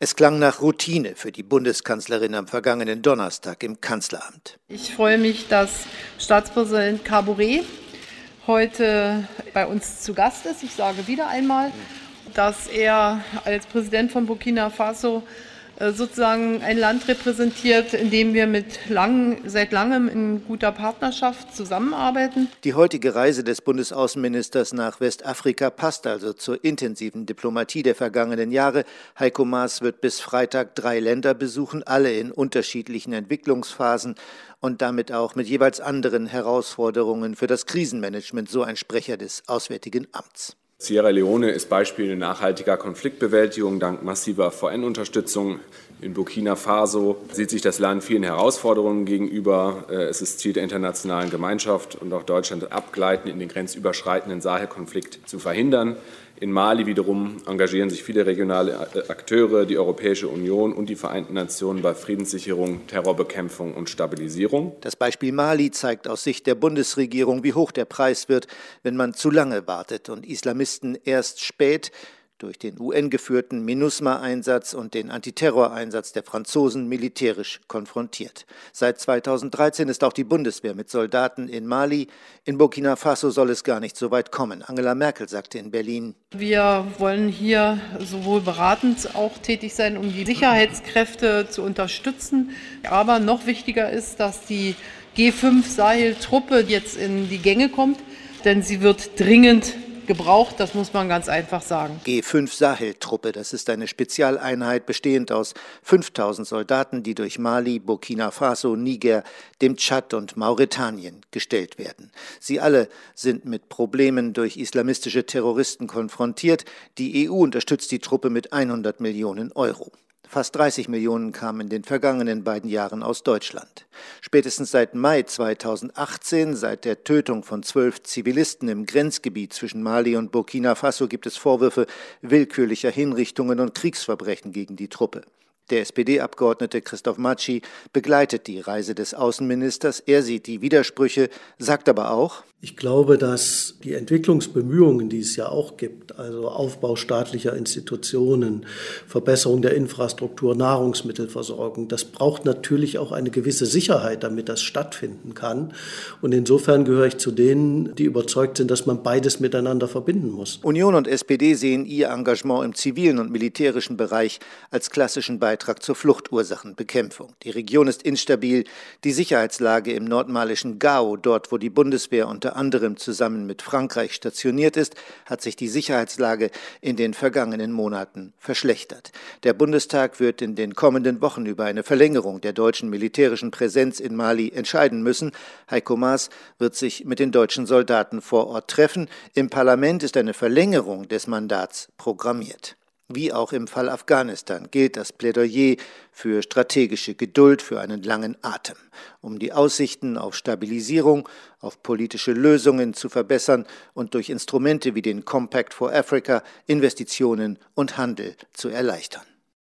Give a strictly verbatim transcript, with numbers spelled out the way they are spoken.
Es klang nach Routine für die Bundeskanzlerin am vergangenen Donnerstag im Kanzleramt. Ich freue mich, dass Staatspräsident Kaboré heute bei uns zu Gast ist. Ich sage wieder einmal, dass er als Präsident von Burkina Faso sozusagen ein Land repräsentiert, in dem wir mit lang, seit langem in guter Partnerschaft zusammenarbeiten. Die heutige Reise des Bundesaußenministers nach Westafrika passt also zur intensiven Diplomatie der vergangenen Jahre. Heiko Maas wird bis Freitag drei Länder besuchen, alle in unterschiedlichen Entwicklungsphasen und damit auch mit jeweils anderen Herausforderungen für das Krisenmanagement, so ein Sprecher des Auswärtigen Amts. Sierra Leone ist Beispiel nachhaltiger Konfliktbewältigung dank massiver V N-Unterstützung. In Burkina Faso sieht sich das Land vielen Herausforderungen gegenüber. Es ist Ziel der internationalen Gemeinschaft und auch Deutschland abgleiten, in den grenzüberschreitenden Sahelkonflikt zu verhindern. In Mali wiederum engagieren sich viele regionale Akteure, die Europäische Union und die Vereinten Nationen bei Friedenssicherung, Terrorbekämpfung und Stabilisierung. Das Beispiel Mali zeigt aus Sicht der Bundesregierung, wie hoch der Preis wird, wenn man zu lange wartet und Islamisten erst spät durch den U N-geführten MINUSMA-Einsatz und den Antiterror-Einsatz der Franzosen militärisch konfrontiert. Seit zweitausenddreizehn ist auch die Bundeswehr mit Soldaten in Mali. In Burkina Faso soll es gar nicht so weit kommen. Angela Merkel sagte in Berlin: Wir wollen hier sowohl beratend auch tätig sein, um die Sicherheitskräfte zu unterstützen. Aber noch wichtiger ist, dass die G fünf Sahel-Truppe jetzt in die Gänge kommt, denn sie wird dringend gebraucht, das muss man ganz einfach sagen. G fünf Sahel-Truppe, das ist eine Spezialeinheit bestehend aus fünftausend Soldaten, die durch Mali, Burkina Faso, Niger, dem Tschad und Mauretanien gestellt werden. Sie alle sind mit Problemen durch islamistische Terroristen konfrontiert. Die E U unterstützt die Truppe mit hundert Millionen Euro. Fast dreißig Millionen kamen in den vergangenen beiden Jahren aus Deutschland. Spätestens seit Mai zweitausendachtzehn, seit der Tötung von zwölf Zivilisten im Grenzgebiet zwischen Mali und Burkina Faso, gibt es Vorwürfe willkürlicher Hinrichtungen und Kriegsverbrechen gegen die Truppe. Der S P D-Abgeordnete Christoph Matschi begleitet die Reise des Außenministers. Er sieht die Widersprüche, sagt aber auch: Ich glaube, dass die Entwicklungsbemühungen, die es ja auch gibt, also Aufbau staatlicher Institutionen, Verbesserung der Infrastruktur, Nahrungsmittelversorgung, das braucht natürlich auch eine gewisse Sicherheit, damit das stattfinden kann. Und insofern gehöre ich zu denen, die überzeugt sind, dass man beides miteinander verbinden muss. Union und S P D sehen ihr Engagement im zivilen und militärischen Bereich als klassischen Beitrag zur Fluchtursachenbekämpfung. Die Region ist instabil, die Sicherheitslage im nordmalischen Gao, dort wo die Bundeswehr unter anderem zusammen mit Frankreich stationiert ist, hat sich die Sicherheitslage in den vergangenen Monaten verschlechtert. Der Bundestag wird in den kommenden Wochen über eine Verlängerung der deutschen militärischen Präsenz in Mali entscheiden müssen. Heiko Maas wird sich mit den deutschen Soldaten vor Ort treffen. Im Parlament ist eine Verlängerung des Mandats programmiert. Wie auch im Fall Afghanistan gilt das Plädoyer für strategische Geduld, für einen langen Atem, um die Aussichten auf Stabilisierung, auf politische Lösungen zu verbessern und durch Instrumente wie den Compact for Africa Investitionen und Handel zu erleichtern.